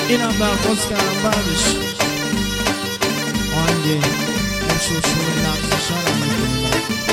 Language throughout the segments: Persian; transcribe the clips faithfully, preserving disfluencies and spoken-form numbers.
اینم درخواست کردم بعدش آهنگه امشو شوی لغزشان هم میکنیم.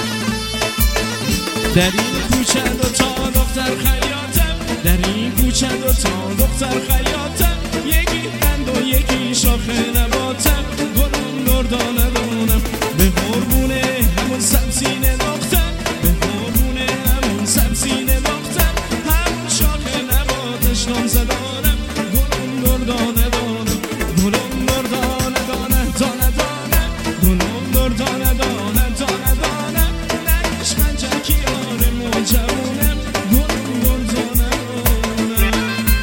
در این کوچه دوتا دختر خیاطم، در این کوچه دوتا دختر خیاطم، یکی بند و یکی شاخه نباتم، گلم دردانه دونم به قربونه همون سبزینه دختم، به قربونه همون سبزینه دختم، همون شاخه نباتش نام زدانم، گلم دردانه دونم، گلم دردانه دانه دانه دانه، گلم دردانه دانه دانه دانه، نگش خنجر کیار موجبونم، گلم دردانه دانه.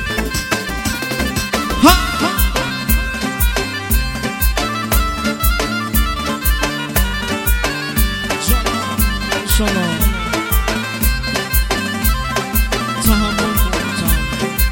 ها ها شما تحمل کنم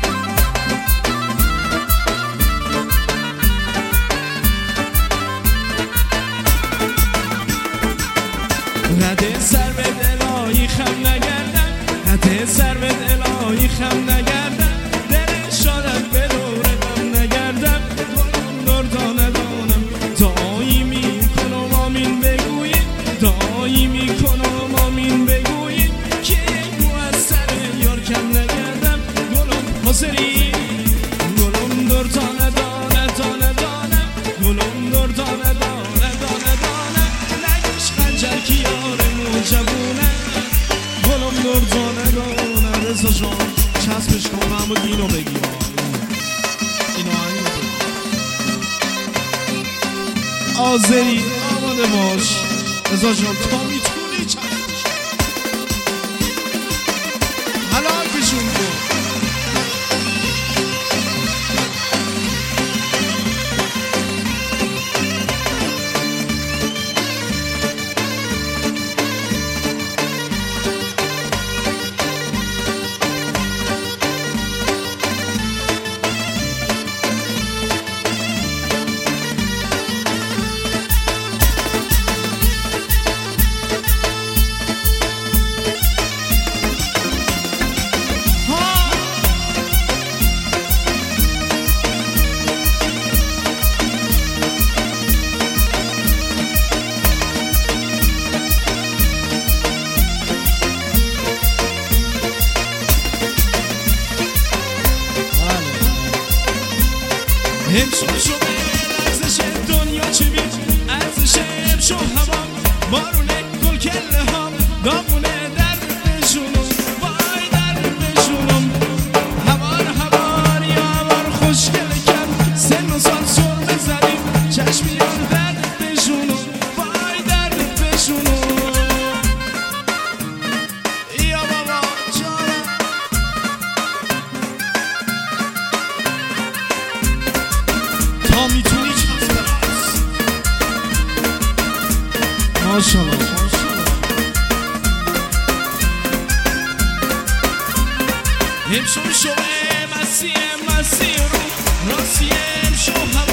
رده سر به دلایی خم نگردم، رده سر به دلایی خم نگردم، دل شادم به دور غم نگردم، گلم دردانه دانم، دعایی میکنم آمین بگویید، دعایی میکنم آمین بگویید که یک مو از سر یار کم نگردم، گلم حاضری گلم دردانه دانه دانه دانه، گلم دردانه دانه دانه دانه، نگش خنجر کی یار موجبونه، گلم دردانه دانه. رضا جان چسبش کن محمود اینو بگی، اینو اینو بگی آذری آماده باش. رضا جان تا میتونی چسبش حلاکشون کن. امشو شو ارزش دنیا چی بید، ارزش امشو هوام بارونه گل کله هم دامونه در بشونم، وای در بشونم، هوار هوار یا هوار خوشگل کم، سن و سال سر بزنیم چشمی یار در بشونم، وای در بشونم. یا بابا جانم تا میتونی چسب راست ماشاءالله امشو شو مسی مسی رو راستی امشو